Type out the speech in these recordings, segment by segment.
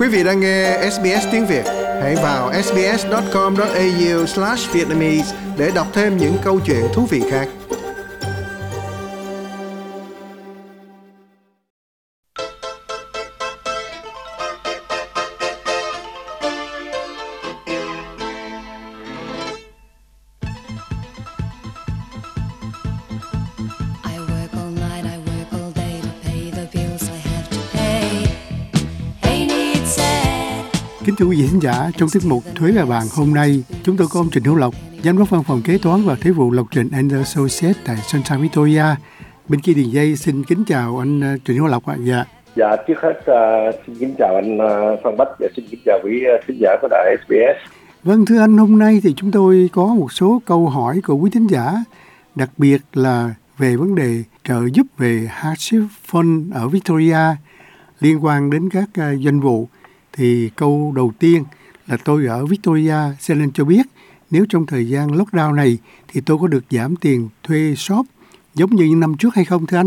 Quý vị đang nghe SBS tiếng Việt. Hãy vào sbs.com.au/vietnamese để đọc thêm những câu chuyện thú vị khác. Kính thưa quý vị khán giả, trong tiết mục Thuế và Bạn hôm nay, chúng tôi có ông Trịnh Hữu Lộc, Giám đốc Văn phòng Kế toán và Thuế vụ Lộc Trịnh & Associates tại Sunshine Victoria. Bên kia đường dây xin kính chào anh Trịnh Hữu Lộc ạ. Dạ, trước hết xin kính chào anh Phan Bách và xin kính chào quý khán giả của đài SBS. Vâng, thưa anh, hôm nay thì chúng tôi có một số câu hỏi của quý khán giả, đặc biệt là về vấn đề trợ giúp về Hardship Fund ở Victoria liên quan đến các doanh vụ. Thì câu đầu tiên là tôi ở Victoria sẽ lên cho biết nếu trong thời gian lockdown này thì tôi có được giảm tiền thuê shop giống như những năm trước hay không thưa anh?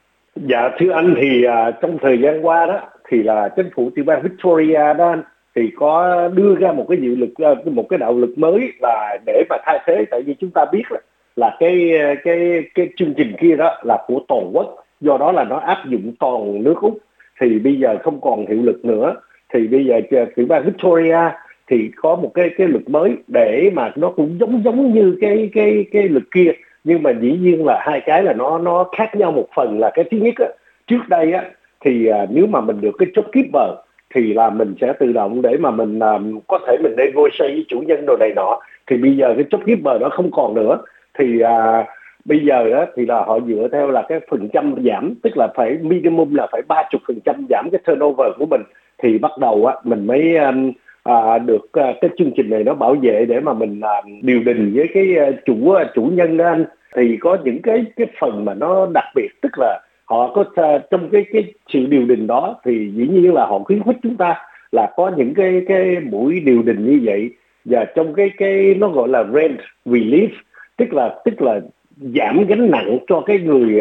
Dạ thưa anh, thì trong thời gian qua đó thì là chính phủ tiểu bang Victoria đó anh, thì có đưa ra một cái đạo lực mới là để mà thay thế, tại vì chúng ta biết là cái chương trình kia đó là của toàn quốc, do đó là nó áp dụng toàn nước Úc, thì bây giờ không còn hiệu lực nữa. Thì bây giờ tiểu bang Victoria thì có một cái luật mới để mà nó cũng giống như cái luật kia, nhưng mà dĩ nhiên là hai cái là nó khác nhau một phần. Là cái thứ nhất á, trước đây á thì nếu mà mình được cái jobkeeper thì là mình sẽ tự động để mà mình có thể mình negotiate với chủ nhân đồ này nọ. Thì bây giờ cái jobkeeper đó không còn nữa, thì bây giờ đó thì là họ dựa theo là cái phần trăm giảm, tức là phải minimum là phải 30% giảm cái turnover của mình, thì bắt đầu á mình mới được cái chương trình này nó bảo vệ để mà mình điều đình với cái chủ nhân đó anh. Thì có những cái phần mà nó đặc biệt, tức là họ có trong cái sự điều đình đó thì dĩ nhiên là họ khuyến khích chúng ta là có những cái buổi điều đình như vậy, và trong cái nó gọi là rent relief, tức là giảm gánh nặng cho cái người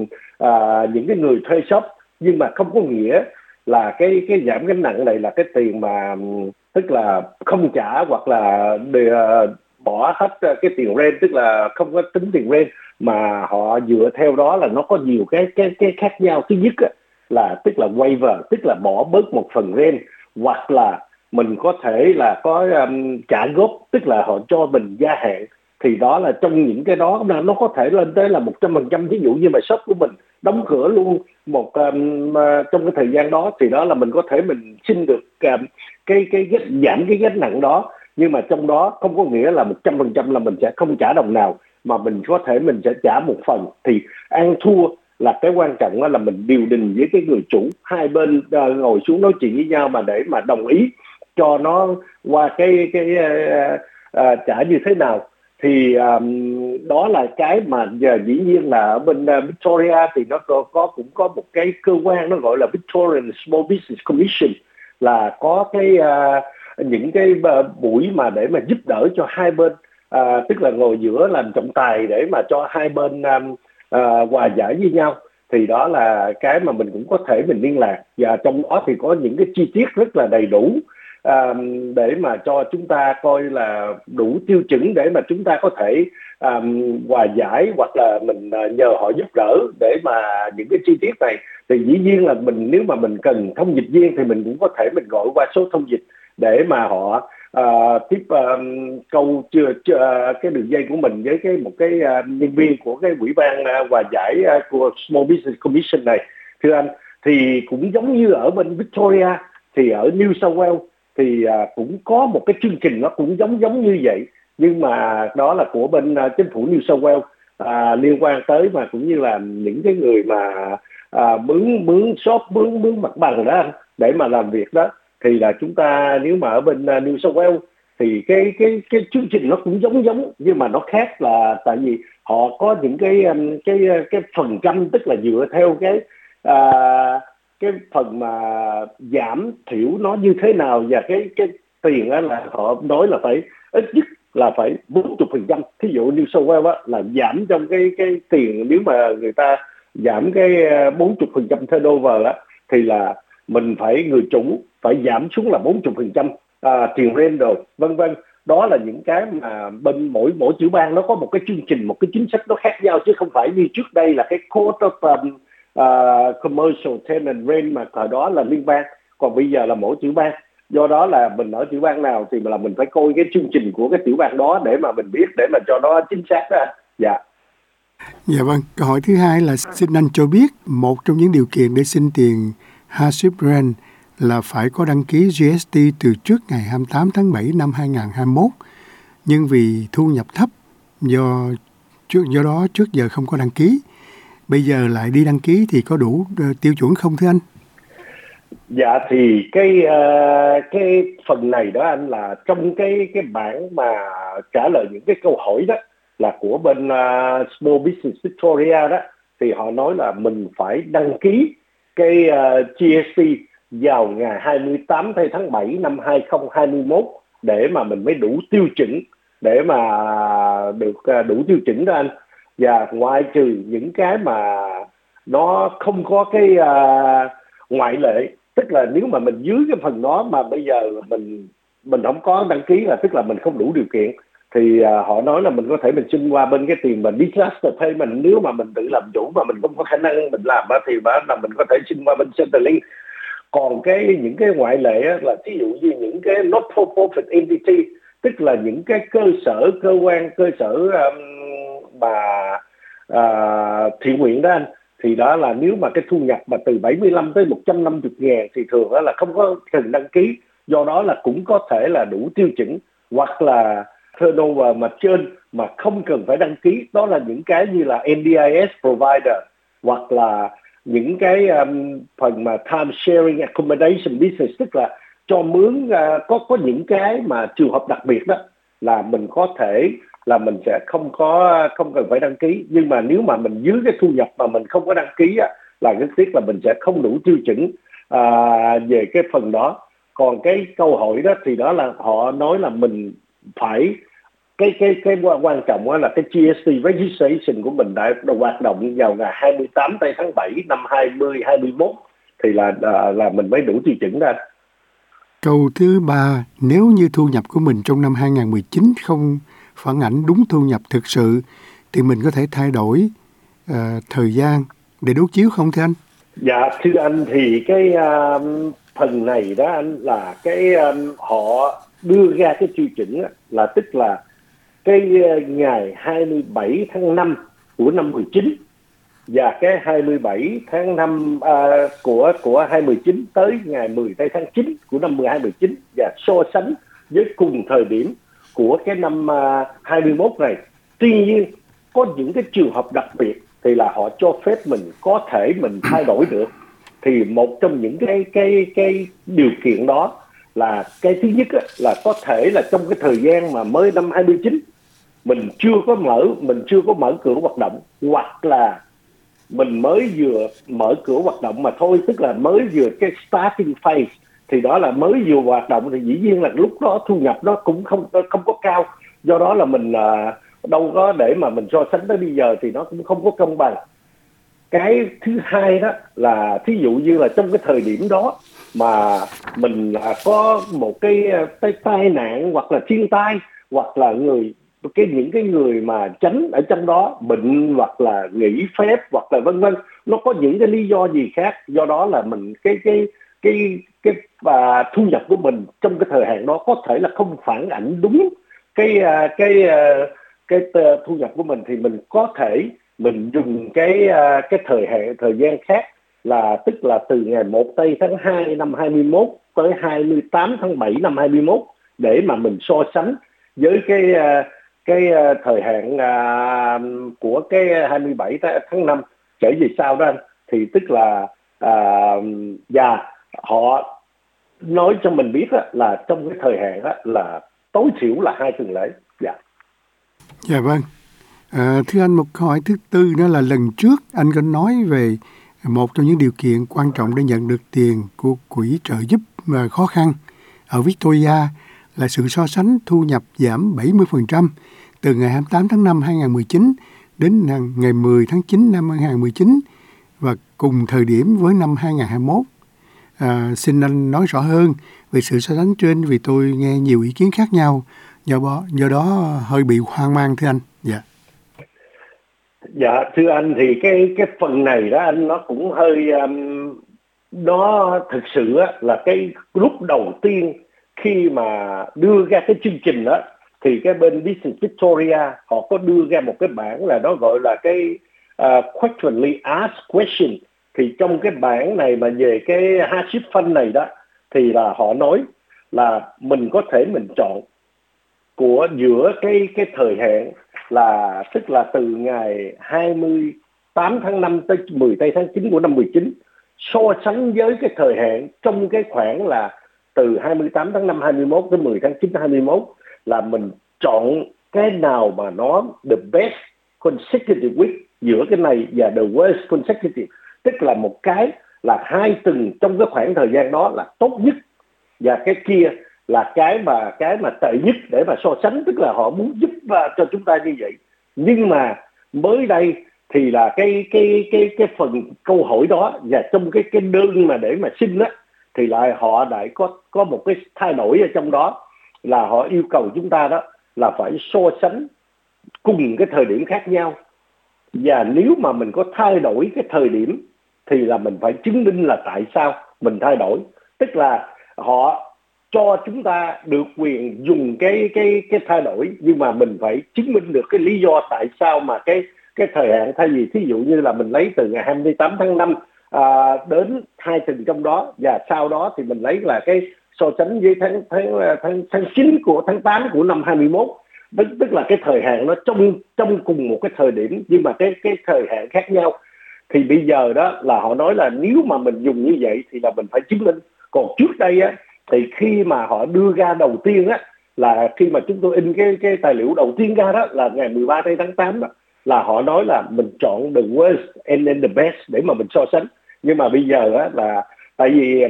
những cái người thuê shop, nhưng mà không có nghĩa là cái giảm gánh nặng này là cái tiền mà tức là không trả hoặc là bỏ hết cái tiền rent, tức là không có tính tiền rent, mà họ dựa theo đó là nó có nhiều cái khác nhau. Thứ nhất là tức là waiver, tức là bỏ bớt một phần rent, hoặc là mình có thể là có trả góp, tức là họ cho mình gia hạn. Thì đó là trong những cái đó nó có thể lên tới là 100%. Ví dụ như mà shop của mình đóng cửa luôn trong cái thời gian đó, thì đó là mình có thể mình xin được giảm cái gánh nặng đó. Nhưng mà trong đó không có nghĩa là 100% là mình sẽ không trả đồng nào, mà mình có thể mình sẽ trả một phần. Thì ăn thua là cái quan trọng là mình điều đình với cái người chủ, hai bên ngồi xuống nói chuyện với nhau mà để mà đồng ý cho nó qua cái trả như thế nào. Thì đó là cái mà giờ dĩ nhiên là ở bên Victoria thì nó cũng có một cái cơ quan nó gọi là Victorian Small Business Commission, là có những cái buổi mà để mà giúp đỡ cho hai bên, tức là ngồi giữa làm trọng tài để mà cho hai bên hòa giải với nhau. Thì đó là cái mà mình cũng có thể mình liên lạc, và trong đó thì có những cái chi tiết rất là đầy đủ để mà cho chúng ta coi là đủ tiêu chuẩn để mà chúng ta có thể hòa giải, hoặc là mình nhờ họ giúp đỡ để mà những cái chi tiết này. Thì dĩ nhiên là mình nếu mà mình cần thông dịch viên thì mình cũng có thể mình gọi qua số thông dịch để mà họ tiếp câu cái đường dây của mình với một cái nhân viên của cái ủy ban hòa giải của Small Business Commission này. Thưa anh, thì cũng giống như ở bên Victoria, thì ở New South Wales thì cũng có một cái chương trình nó cũng giống như vậy, nhưng mà đó là của bên chính phủ New South Wales, liên quan tới mà cũng như là những cái người mà mướn shop, mướn mặt bằng đó anh, để mà làm việc đó. Thì là chúng ta nếu mà ở bên New South Wales thì cái chương trình nó cũng giống, nhưng mà nó khác là tại vì họ có những cái phần trăm, tức là dựa theo cái phần mà giảm thiểu nó như thế nào, và cái tiền đó là họ nói là phải ít nhất là phải 40%. Thí dụ New South Wales là giảm trong cái tiền, nếu mà người ta giảm cái 40% turnover á, thì là mình phải người chủ phải giảm xuống là 40% tiền rental, vân vân. Đó là những cái mà bên mỗi tiểu bang nó có một cái chương trình, một cái chính sách nó khác nhau, chứ không phải như trước đây là cái Code of Commercial Tenant Rent mà thời đó là liên bang, còn bây giờ là mỗi tiểu bang. Do đó là mình ở tiểu bang nào thì là mình phải coi cái chương trình của cái tiểu bang đó để mà mình biết, để mà cho nó chính xác đó. Dạ. Dạ vâng, câu hỏi thứ hai là xin anh cho biết một trong những điều kiện để xin tiền hardship rent là phải có đăng ký GST từ trước ngày 28 tháng 7 năm 2021, nhưng vì thu nhập thấp do đó trước giờ không có đăng ký, bây giờ lại đi đăng ký thì có đủ tiêu chuẩn không thưa anh? Dạ thì cái phần này đó anh, là trong cái bảng mà trả lời những cái câu hỏi đó là của bên Small Business Victoria đó, thì họ nói là mình phải đăng ký cái GST vào ngày 28 tháng 7 năm 2021 để mà mình mới đủ tiêu chuẩn, để mà được đủ tiêu chuẩn đó anh. Và ngoại trừ những cái mà nó không có cái ngoại lệ, tức là nếu mà mình dưới cái phần đó mà bây giờ mình không có đăng ký là tức là mình không đủ điều kiện, thì họ nói là mình có thể mình xin qua bên cái tiền mà disaster payment. Nếu mà mình tự làm chủ mà mình không có khả năng mình làm thì là mình có thể xin qua bên Centrelink. Còn những cái ngoại lệ là ví dụ như những cái not for profit entity, tức là những cái cơ sở mà thiện nguyện đó anh, thì đó là nếu mà cái thu nhập mà từ 75 tới 150 ngàn thì thường đó là không có cần đăng ký. Do đó là cũng có thể là đủ tiêu chuẩn, hoặc là turnover mà trên mà không cần phải đăng ký. Đó là những cái như là NDIS provider, hoặc là những cái phần mà time sharing accommodation business, tức là cho mướn, có những cái mà trường hợp đặc biệt đó là mình có thể là mình sẽ không cần phải đăng ký. Nhưng mà nếu mà mình dưới cái thu nhập mà mình không có đăng ký là rất tiếc là mình sẽ không đủ tiêu chuẩn về cái phần đó. Còn cái câu hỏi đó thì đó là họ nói là mình phải cái quan trọng là cái GST registration của mình đã hoạt động vào ngày 28 tháng 7 năm 2021 thì là mình mới đủ tiêu chuẩn ra. Câu thứ ba, nếu như thu nhập của mình trong năm 2019 không phản ảnh đúng thu nhập thực sự thì mình có thể thay đổi thời gian để đối chiếu không thưa anh? Dạ thưa anh, thì cái phần này đó anh là cái họ đưa ra cái tiêu chuẩn là tức là cái ngày 27 tháng 5 của năm 19 và cái 27 tháng 5 của 2019 tới ngày 10 tháng 9 của năm 2019 và so sánh với cùng thời điểm của cái năm 21 này. Tuy nhiên có những cái trường hợp đặc biệt thì là họ cho phép mình có thể mình thay đổi được. Thì một trong những cái điều kiện đó là cái thứ nhất là có thể là trong cái thời gian mà mới năm 29 mình chưa có mở cửa hoạt động, hoặc là mình mới vừa mở cửa hoạt động mà thôi, tức là mới vừa cái starting phase, thì đó là mới vừa hoạt động thì dĩ nhiên là lúc đó thu nhập nó cũng không có cao. Do đó là mình đâu có để mà mình so sánh tới bây giờ thì nó cũng không có công bằng. Cái thứ hai đó là thí dụ như là trong cái thời điểm đó mà mình có một cái tai nạn hoặc là thiên tai, hoặc là những cái người mà tránh ở trong đó bệnh hoặc là nghỉ phép hoặc là vân vân, nó có những cái lý do gì khác. Do đó là mình cái thu nhập của mình trong cái thời hạn đó có thể là không phản ảnh đúng cái thu nhập của mình, thì mình có thể mình dùng cái thời gian khác, là tức là từ ngày 1 tháng 2 năm 21 tới 28 tháng 7 năm 21 để mà mình so sánh với cái thời hạn của cái 27 tháng 5 trở về sau đó anh. Thì tức là và họ nói cho mình biết là trong cái thời hạn là tối thiểu là 2 tuần lễ. Dạ vâng. Thưa anh, một câu hỏi thứ tư đó là lần trước anh có nói về một trong những điều kiện quan trọng để nhận được tiền của quỹ trợ giúp khó khăn ở Victoria là sự so sánh thu nhập giảm 70% từ ngày 28 tháng 5 2019 đến ngày 10 tháng 9 năm 2019 và cùng thời điểm với năm 2021. Xin anh nói rõ hơn về sự so sánh trên vì tôi nghe nhiều ý kiến khác nhau, do đó hơi bị hoang mang thưa anh. Dạ. Dạ thưa anh, thì cái phần này đó anh, nó cũng hơi nó thực sự á, là cái lúc đầu tiên khi mà đưa ra cái chương trình đó, thì cái bên Business Victoria họ có đưa ra một cái bảng là nó gọi là cái frequently asked question. Thì trong cái bảng này mà về cái hardship fund này đó, thì là họ nói là mình có thể mình chọn của giữa cái thời hạn là tức là từ ngày 28 tháng 5 tới 10 tây tháng 9 của năm 19, so sánh với cái thời hạn trong cái khoảng là từ 28 tháng 5 21 tới 10 tháng 9 21, là mình chọn cái nào mà nó the best consecutive week giữa cái này và the worst consecutive, tức là một cái là hai tuần trong cái khoảng thời gian đó là tốt nhất, và cái kia là cái mà tệ nhất để mà so sánh, tức là họ muốn giúp cho chúng ta như vậy. Nhưng mà mới đây thì là cái phần câu hỏi đó, và trong cái đơn mà để mà xin á, thì lại họ lại có một cái thay đổi ở trong đó, là họ yêu cầu chúng ta đó là phải so sánh cùng cái thời điểm khác nhau, và nếu mà mình có thay đổi cái thời điểm thì là mình phải chứng minh là tại sao mình thay đổi. Tức là họ cho chúng ta được quyền dùng cái thay đổi, nhưng mà mình phải chứng minh được cái lý do tại sao mà cái thời hạn, thay vì thí dụ như là mình lấy từ ngày 28 tháng 5 đến 2 tuần trong đó, và sau đó thì mình lấy là cái so sánh với tháng 9 của tháng 8 của năm 21, tức là cái thời hạn nó trong cùng một cái thời điểm, nhưng mà cái thời hạn khác nhau. Thì bây giờ đó là họ nói là nếu mà mình dùng như vậy thì là mình phải chứng minh. Còn trước đây á, thì khi mà họ đưa ra đầu tiên á, là khi mà chúng tôi in cái tài liệu đầu tiên ra đó là ngày 13 tháng 8 đó, là họ nói là mình chọn the worst and then the best để mà mình so sánh. Nhưng mà bây giờ á, là tại vì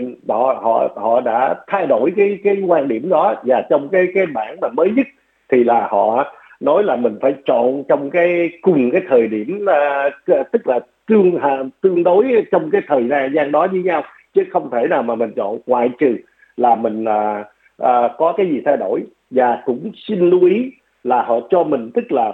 họ đã thay đổi cái quan điểm đó, và trong cái bản mà mới nhất thì là họ nói là mình phải chọn trong cái cùng cái thời điểm, tức là tương đối trong cái thời gian đó với nhau, chứ không thể nào mà mình chọn, ngoại trừ là mình có cái gì thay đổi. Và cũng xin lưu ý là họ cho mình tức là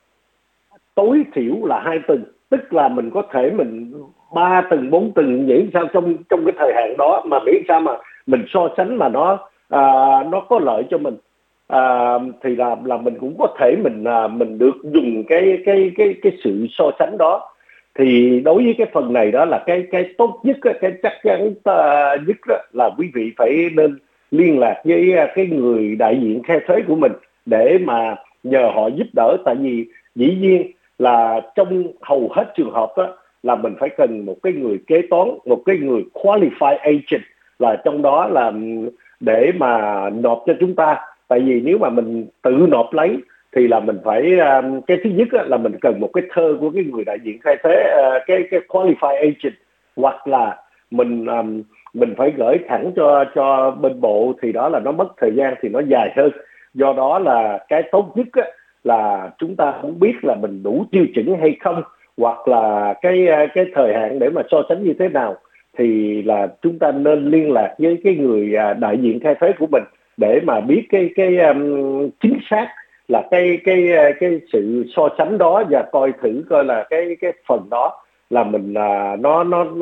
tối thiểu là 2 tuần, tức là mình có thể mình 3 tuần 4 tuần vậy sao trong cái thời hạn đó, mà miễn sao mà mình so sánh mà nó có lợi cho mình, thì là mình cũng có thể mình được dùng cái sự so sánh đó. Thì đối với cái phần này đó là cái tốt nhất, cái chắc chắn nhất đó, là quý vị phải nên liên lạc với cái người đại diện khai thuế của mình để mà nhờ họ giúp đỡ. Tại vì dĩ nhiên là trong hầu hết trường hợp đó, là mình phải cần một cái người kế toán, một cái người qualified agent, là trong đó là để mà nộp cho chúng ta. Tại vì nếu mà mình tự nộp lấy thì là mình phải, cái thứ nhất là mình cần một cái thơ của cái người đại diện khai thuế, cái qualified agent, hoặc là mình phải gửi thẳng cho bên bộ, thì đó là nó mất thời gian thì nó dài hơn. Do đó là cái tốt nhất là chúng ta cũng biết là mình đủ tiêu chuẩn hay không, hoặc là cái thời hạn để mà so sánh như thế nào, thì là chúng ta nên liên lạc với cái người đại diện khai thuế của mình để mà biết cái chính xác là cái sự so sánh đó, và coi thử coi là cái phần đó là mình nó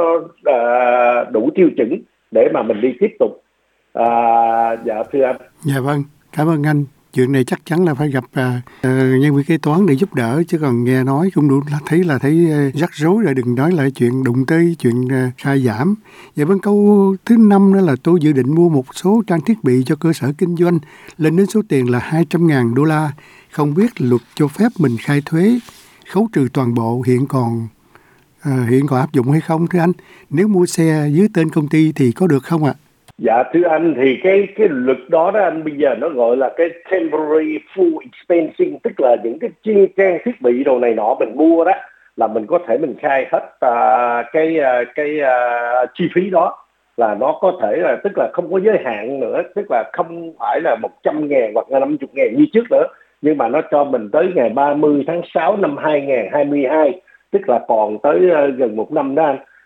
đủ tiêu chuẩn để mà mình đi tiếp tục. Dạ thưa anh. Dạ vâng, cảm ơn anh. Chuyện này chắc chắn là phải gặp nhân viên kế toán để giúp đỡ, chứ còn nghe nói cũng đủ thấy rắc rối rồi, đừng nói là chuyện đụng tới chuyện khai giảm. Và vâng, câu thứ 5 đó là tôi dự định mua một số trang thiết bị cho cơ sở kinh doanh lên đến số tiền là $200,000. Không biết luật cho phép mình khai thuế khấu trừ toàn bộ hiện còn áp dụng hay không thưa anh? Nếu mua xe dưới tên công ty thì có được không ạ? Dạ thưa anh, thì cái luật đó anh, bây giờ nó gọi là cái temporary full expensing, tức là những cái trang thiết bị đồ này nọ mình mua đó là mình có thể mình khai hết cái chi phí đó, là nó có thể là tức là không có giới hạn nữa, tức là không phải là 100.000 hoặc là 50.000 như trước nữa, nhưng mà nó cho mình tới ngày 30 tháng 6 năm 2022, tức là còn tới gần một năm đó anh,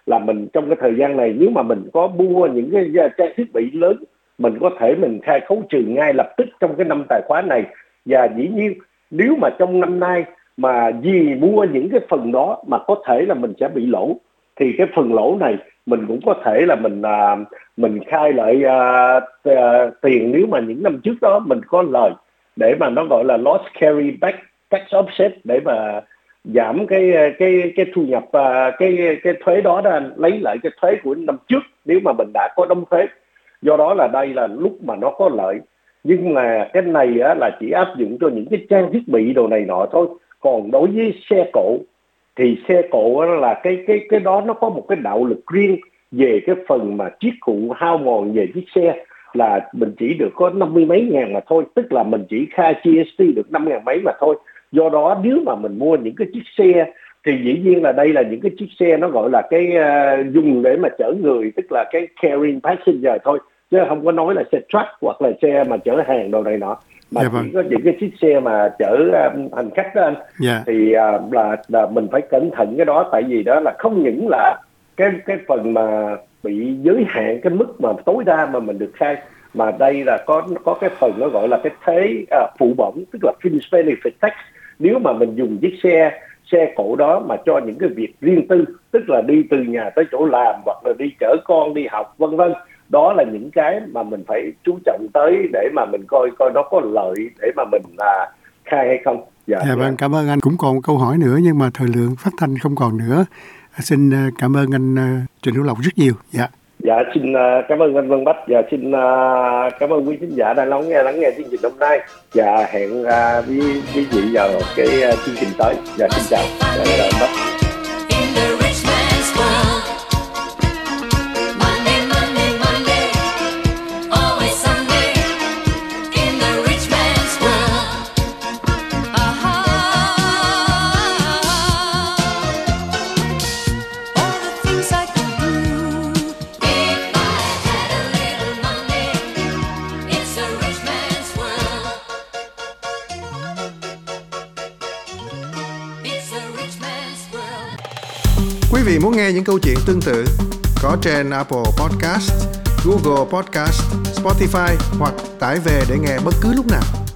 là mình trong cái thời gian này nếu mà mình có mua những cái trang thiết bị lớn, mình có thể mình khai khấu trừ ngay lập tức trong cái năm tài khoá này. Và dĩ nhiên nếu mà trong năm nay mà vì mua những cái phần đó mà có thể là mình sẽ bị lỗ, thì cái phần lỗ này mình cũng có thể là mình khai lại tiền nếu mà những năm trước đó mình có lời, để mà nó gọi là loss carry back tax offset, để mà giảm cái thu nhập cái thuế đó lấy lại cái thuế của năm trước nếu mà mình đã có đóng thuế. Do đó là đây là lúc mà nó có lợi, nhưng mà cái này á, là chỉ áp dụng cho những cái trang thiết bị đồ này nọ thôi. Còn đối với xe cộ thì xe cộ là cái đó nó có một cái đạo lực riêng về cái phần mà chiết khụ hao mòn về chiếc xe, là mình chỉ được có 50 mấy ngàn mà thôi, tức là mình chỉ khai GST được 5 ngàn mấy mà thôi. Do đó nếu mà mình mua những cái chiếc xe thì dĩ nhiên là đây là những cái chiếc xe nó gọi là cái dùng để mà chở người, tức là cái carrying passenger thôi, chứ không có nói là xe truck hoặc là xe mà chở hàng đồ này nọ, mà chỉ có những cái chiếc xe mà chở hành khách đó anh. Thì là mình phải cẩn thận cái đó, tại vì đó là không những là cái phần mà bị giới hạn cái mức mà tối đa mà mình được khai, mà đây là có cái phần nó gọi là cái thuế phụ bổng, tức là fringe benefit tax. Nếu mà mình dùng chiếc xe cộ đó mà cho những cái việc riêng tư, tức là đi từ nhà tới chỗ làm hoặc là đi chở con đi học vân vân, đó là những cái mà mình phải chú trọng tới để mà mình coi nó có lợi để mà mình khai hay không. Vâng, cảm ơn anh. Cũng còn một câu hỏi nữa nhưng mà thời lượng phát thanh không còn nữa. Xin cảm ơn anh Trịnh Hữu Lộc rất nhiều. Dạ, xin cảm ơn anh Văn Bách, và xin cảm ơn quý khán giả đã lắng nghe chương trình hôm nay, và hẹn với quý vị vào cái chương trình tới. Dạ, xin chào. Dạ, anh Bách. Quý vị muốn nghe những câu chuyện tương tự có trên Apple Podcast, Google Podcast, Spotify hoặc tải về để nghe bất cứ lúc nào.